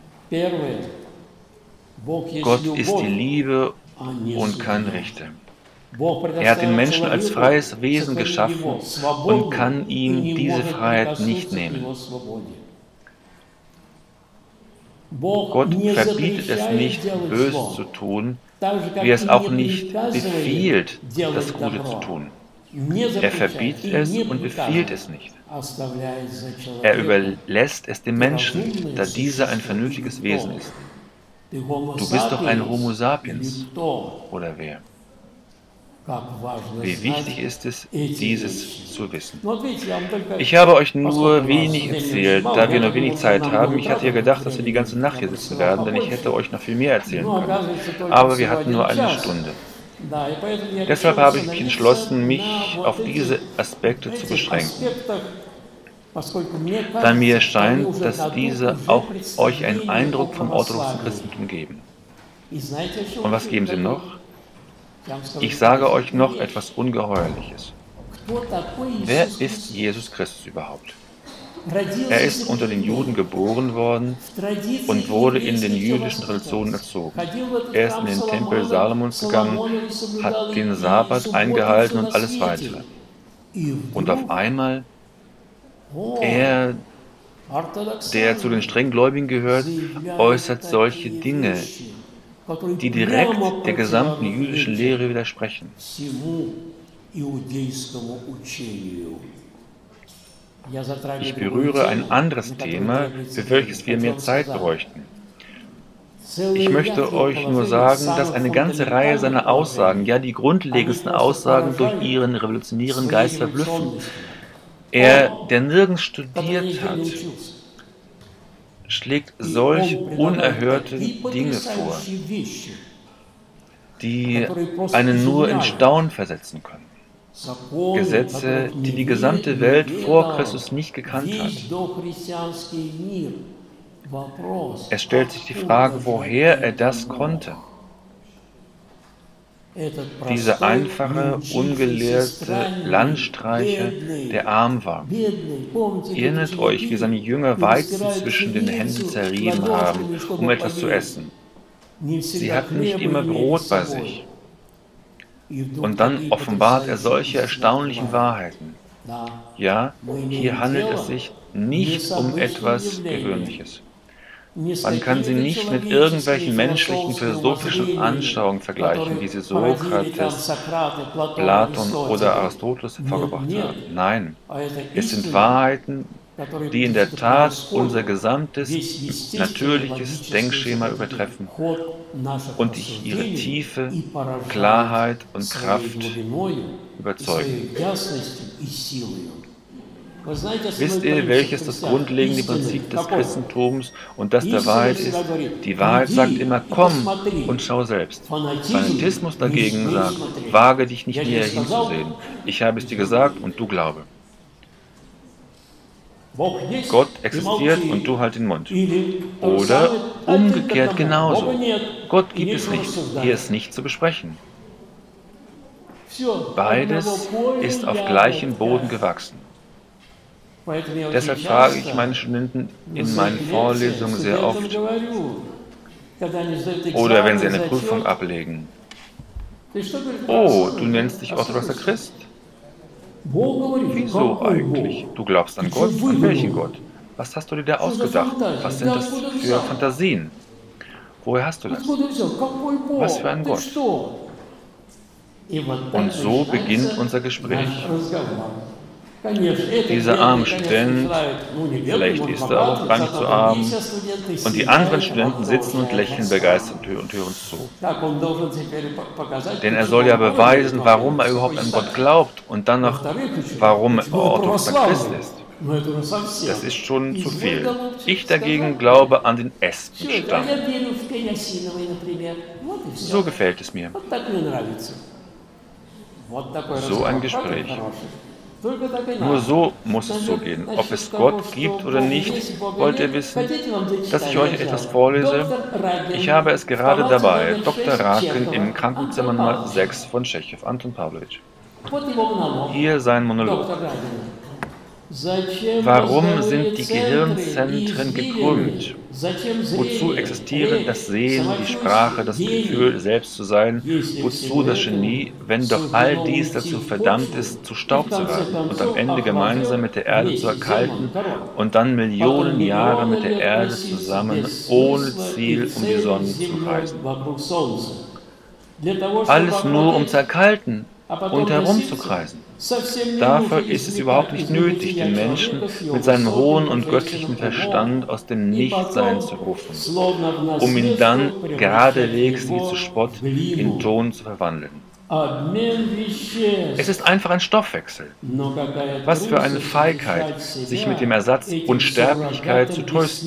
Gott ist die Liebe und kein Richter. Er hat den Menschen als freies Wesen geschaffen und kann ihm diese Freiheit nicht nehmen. Gott verbietet es nicht, Böses zu tun, wie es auch nicht befiehlt, das Gute zu tun. Er verbietet es und befiehlt es nicht. Er überlässt es dem Menschen, da dieser ein vernünftiges Wesen ist. Du bist doch ein Homo sapiens, oder wer? Wie wichtig ist es, dieses zu wissen. Ich habe euch nur wenig erzählt, da wir nur wenig Zeit haben. Ich hatte ja gedacht, dass wir die ganze Nacht hier sitzen werden, denn ich hätte euch noch viel mehr erzählen können. Aber wir hatten nur eine Stunde. Deshalb habe ich mich entschlossen, mich auf diese Aspekte zu beschränken, da mir scheint, dass diese auch euch einen Eindruck vom orthodoxen Christentum geben. Und was geben sie noch? Ich sage euch noch etwas Ungeheuerliches. Wer ist Jesus Christus überhaupt? Er ist unter den Juden geboren worden und wurde in den jüdischen Traditionen erzogen. Er ist in den Tempel Salomons gegangen, hat den Sabbat eingehalten und alles weitere. Und auf einmal, er, der zu den strenggläubigen gehört, äußert solche Dinge, die direkt der gesamten jüdischen Lehre widersprechen. Ich berühre ein anderes Thema, für welches wir mehr Zeit bräuchten. Ich möchte euch nur sagen, dass eine ganze Reihe seiner Aussagen, ja die grundlegendsten Aussagen, durch ihren revolutionären Geist verblüffen. Er, der nirgends studiert hat, schlägt solch unerhörte Dinge vor, die einen nur in Staunen versetzen können. Gesetze, die die gesamte Welt vor Christus nicht gekannt hat. Es stellt sich die Frage, woher er das konnte. Dieser einfache, ungelehrte Landstreicher, der arm war. Erinnert euch, wie seine Jünger Weizen zwischen den Händen zerrieben haben, um etwas zu essen. Sie hatten nicht immer Brot bei sich. Und dann offenbart er solche erstaunlichen Wahrheiten. Ja, hier handelt es sich nicht um etwas Gewöhnliches. Man kann sie nicht mit irgendwelchen menschlichen, philosophischen Anschauungen vergleichen, wie sie Sokrates, Platon oder Aristoteles hervorgebracht haben. Nein, es sind Wahrheiten, die in der Tat unser gesamtes natürliches Denkschema übertreffen und durch ihre Tiefe, Klarheit und Kraft überzeugen. Wisst ihr, welches das grundlegende Prinzip des Christentums und das der Wahrheit ist? Die Wahrheit sagt immer, komm und schau selbst. Fanatismus dagegen sagt, wage dich nicht näher hinzusehen. Ich habe es dir gesagt und du glaube. Gott existiert und du halt den Mund. Oder umgekehrt genauso. Gott gibt es nicht. Hier ist nicht zu besprechen. Beides ist auf gleichem Boden gewachsen. Deshalb frage ich meine Studenten in meinen Vorlesungen sehr oft, oder wenn sie eine Prüfung ablegen, oh, du nennst dich orthodoxer Christ? Wieso eigentlich? Du glaubst an Gott? An welchen Gott? Was hast du dir da ausgedacht? Was sind das für Fantasien? Woher hast du das? Was für ein Gott? Und so beginnt unser Gespräch. Dieser arme Student, vielleicht ist er aber auch gar nicht so arm, und die anderen Studenten sitzen und lächeln begeistert und hören zu. Denn er soll ja beweisen, warum er überhaupt an Gott glaubt und dann noch, warum er orthodoxer Christ ist. Das ist schon zu viel. Ich dagegen glaube an den Espenstamm. So gefällt es mir. So ein Gespräch. Nur so muss es zugehen. Ob es Gott gibt oder nicht, wollt ihr wissen, dass ich euch etwas vorlese? Ich habe es gerade dabei. Dr. Raken im Krankenzimmer Nummer 6 von Tschechow, Anton Pawlowitsch. Hier sein Monolog. Warum sind die Gehirnzentren gekrümmt? Wozu existieren das Sehen, die Sprache, das Gefühl, selbst zu sein? Wozu das Genie, wenn doch all dies dazu verdammt ist, zu Staub zu werden und am Ende gemeinsam mit der Erde zu erkalten und dann Millionen Jahre mit der Erde zusammen ohne Ziel um die Sonne zu reisen? Alles nur um zu erkalten und herumzukreisen. Dafür ist es überhaupt nicht nötig, den Menschen mit seinem hohen und göttlichen Verstand aus dem Nichtsein zu rufen, um ihn dann geradewegs wie zu Spott in Ton zu verwandeln. Es ist einfach ein Stoffwechsel. Was für eine Feigheit, sich mit dem Ersatz Unsterblichkeit zu trösten.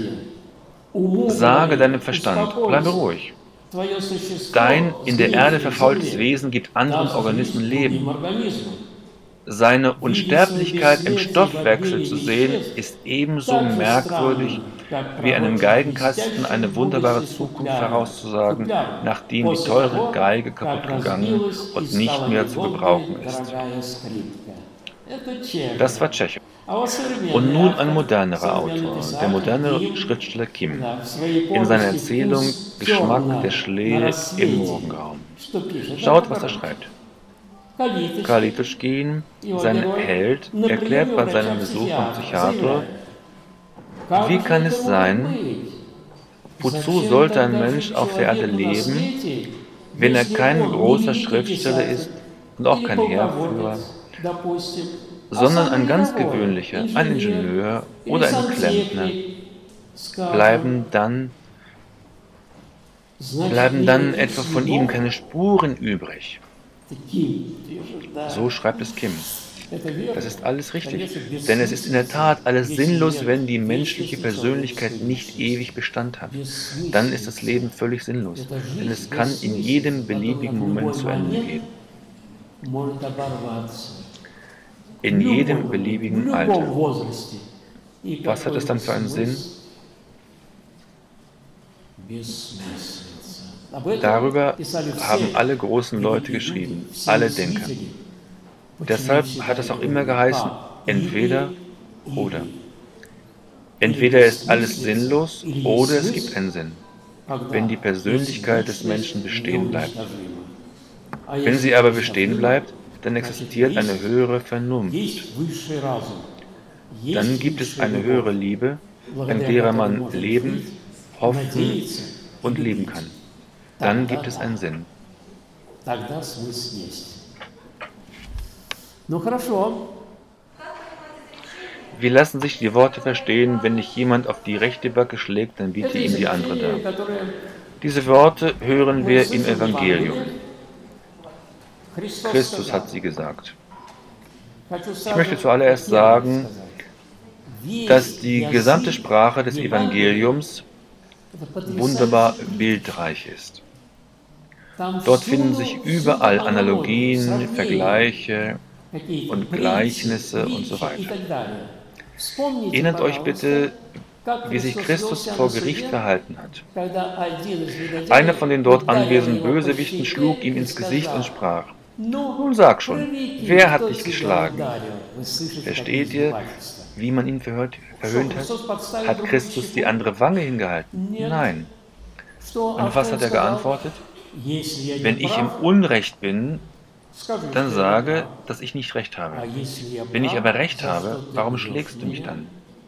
Sage deinem Verstand, bleibe ruhig. Dein in der Erde verfaultes Wesen gibt anderen Organismen Leben. Seine Unsterblichkeit im Stoffwechsel zu sehen, ist ebenso merkwürdig, wie einem Geigenkasten eine wunderbare Zukunft vorauszusagen, nachdem die teure Geige kaputt gegangen und nicht mehr zu gebrauchen ist. Das war Tschechow. Und nun ein modernerer Autor, der moderne Schriftsteller Kim, in seiner Erzählung Geschmack der Schlee im Morgengrauen. Schaut, was er schreibt. Kalituschkin, sein Held, erklärt bei seinem Besuch beim Psychiater, wie kann es sein, wozu sollte ein Mensch auf der Erde leben, wenn er kein großer Schriftsteller ist und auch kein Heerführer, sondern ein ganz gewöhnlicher, ein Ingenieur oder ein Klempner, bleiben dann etwa von ihm keine Spuren übrig. So schreibt es Kim. Das ist alles richtig, denn es ist in der Tat alles sinnlos, wenn die menschliche Persönlichkeit nicht ewig Bestand hat. Dann ist das Leben völlig sinnlos, denn es kann in jedem beliebigen Moment zu Ende gehen. In jedem beliebigen Alter. Was hat es dann für einen Sinn? Darüber haben alle großen Leute geschrieben, alle Denker. Deshalb hat es auch immer geheißen, entweder oder. Entweder ist alles sinnlos oder es gibt einen Sinn, wenn die Persönlichkeit des Menschen bestehen bleibt. Wenn sie aber bestehen bleibt, dann existiert eine höhere Vernunft. Dann gibt es eine höhere Liebe, an derer man leben, hoffen und lieben kann. Dann gibt es einen Sinn. Wie lassen sich die Worte verstehen, wenn dich jemand auf die rechte Backe schlägt, dann biete ihm die andere dar. Diese Worte hören wir im Evangelium. Christus hat sie gesagt. Ich möchte zuallererst sagen, dass die gesamte Sprache des Evangeliums wunderbar bildreich ist. Dort finden sich überall Analogien, Vergleiche und Gleichnisse und so weiter. Erinnert euch bitte, wie sich Christus vor Gericht verhalten hat. Einer von den dort anwesenden Bösewichten schlug ihm ins Gesicht und sprach: Nun sag schon, wer hat dich geschlagen? Versteht ihr, wie man ihn verhöhnt hat? Hat Christus die andere Wange hingehalten? Nein. Und was hat er geantwortet? Wenn ich im Unrecht bin, dann sage, dass ich nicht recht habe. Wenn ich aber recht habe, warum schlägst du mich dann?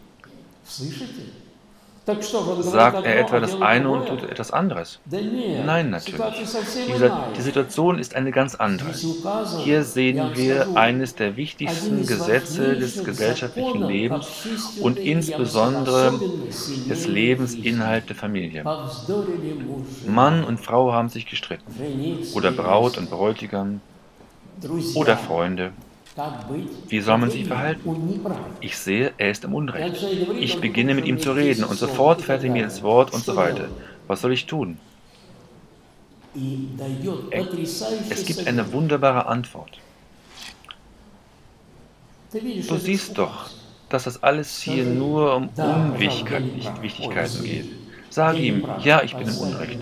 Sagt er etwa das eine und tut etwas anderes? Nein, natürlich. Die Situation ist eine ganz andere. Hier sehen wir eines der wichtigsten Gesetze des gesellschaftlichen Lebens und insbesondere des Lebensinhalts der Familie. Mann und Frau haben sich gestritten. Oder Braut und Bräutigam. Oder Freunde. Wie soll man sich verhalten? Ich sehe, er ist im Unrecht. Ich beginne mit ihm zu reden und sofort fällt er mir ins Wort und so weiter. Was soll ich tun? Er- Es gibt eine wunderbare Antwort. Du siehst doch, dass das alles hier nur um Unwichtigkeiten geht. Sag ihm, ja, ich bin im Unrecht.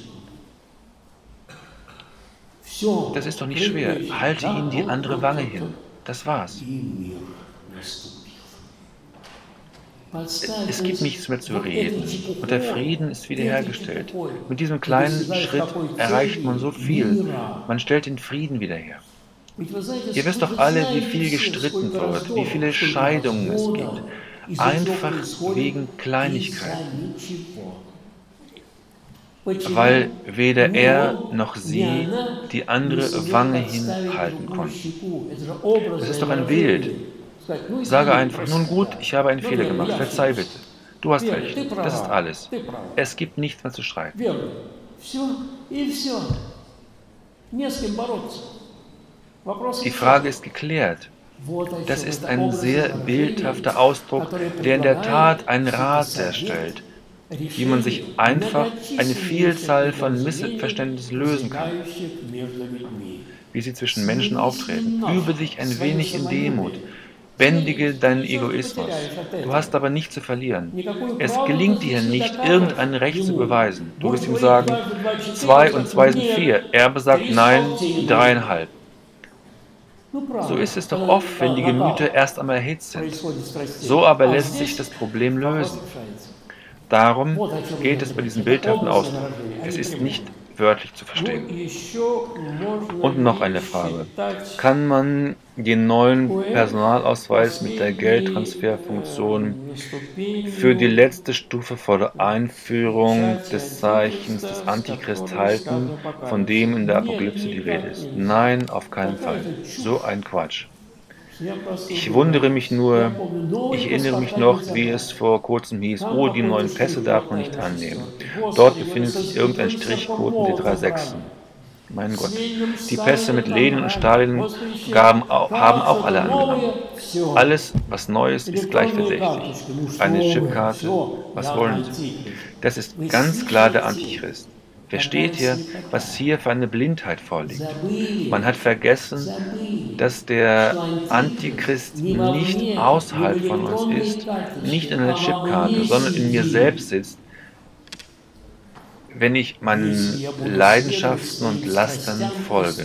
Das ist doch nicht schwer. Halte ihm die andere Wange hin. Das war's. Es gibt nichts mehr zu reden und der Frieden ist wiederhergestellt. Mit diesem kleinen Schritt erreicht man so viel. Man stellt den Frieden wieder her. Ihr wisst doch alle, wie viel gestritten wird, wie viele Scheidungen es gibt. Einfach wegen Kleinigkeiten. Weil weder er noch sie die andere Wange hinhalten konnten. Das ist doch ein Bild. Sage einfach, nun gut, ich habe einen Fehler gemacht, verzeih bitte. Du hast recht, das ist alles. Es gibt nichts mehr zu streiten. Die Frage ist geklärt. Das ist ein sehr bildhafter Ausdruck, der in der Tat einen Rat darstellt, wie man sich einfach eine Vielzahl von Missverständnissen lösen kann, wie sie zwischen Menschen auftreten. Übe dich ein wenig in Demut. Bändige deinen Egoismus. Du hast aber nichts zu verlieren. Es gelingt dir nicht, irgendein Recht zu beweisen. Du wirst ihm sagen, 2 und 2 sind 4. Er besagt, nein, 3,5. So ist es doch oft, wenn die Gemüter erst einmal erhitzt sind. So aber lässt sich das Problem lösen. Darum geht es bei diesem bildhaften Ausdruck. Es ist nicht wörtlich zu verstehen. Und noch eine Frage. Kann man den neuen Personalausweis mit der Geldtransferfunktion für die letzte Stufe vor der Einführung des Zeichens des Antichrist halten, von dem in der Apokalypse die Rede ist? Nein, auf keinen Fall. So ein Quatsch. Ich wundere mich nur, ich erinnere mich noch, wie es vor kurzem hieß, oh, die neuen Pässe darf man nicht annehmen. Dort befindet sich irgendein Strichcode mit den 3 Sechsen. Mein Gott, die Pässe mit Lenin und Stalin haben auch alle angenommen. Alles, was neu ist, ist gleich verdächtig. Eine Chipkarte, was wollen Sie? Das ist ganz klar der Antichrist. Versteht ihr, was hier für eine Blindheit vorliegt? Man hat vergessen, dass der Antichrist nicht außerhalb von uns ist, nicht in einer Chipkarte, sondern in mir selbst sitzt, wenn ich meinen Leidenschaften und Lastern folge.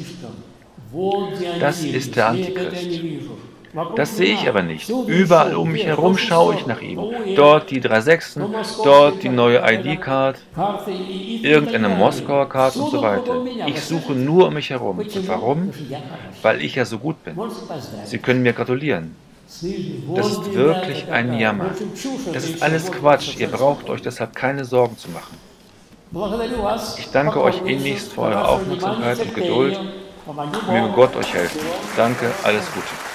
Das ist der Antichrist. Das sehe ich aber nicht. Überall um mich herum schaue ich nach ihm. Dort die 3 Sechsen, dort die neue ID-Card, irgendeine Moskauer Card und so weiter. Ich suche nur um mich herum. Und warum? Weil ich ja so gut bin. Sie können mir gratulieren. Das ist wirklich ein Jammer. Das ist alles Quatsch. Ihr braucht euch deshalb keine Sorgen zu machen. Ich danke euch innigst für eure Aufmerksamkeit und Geduld. Möge Gott euch helfen. Danke, alles Gute.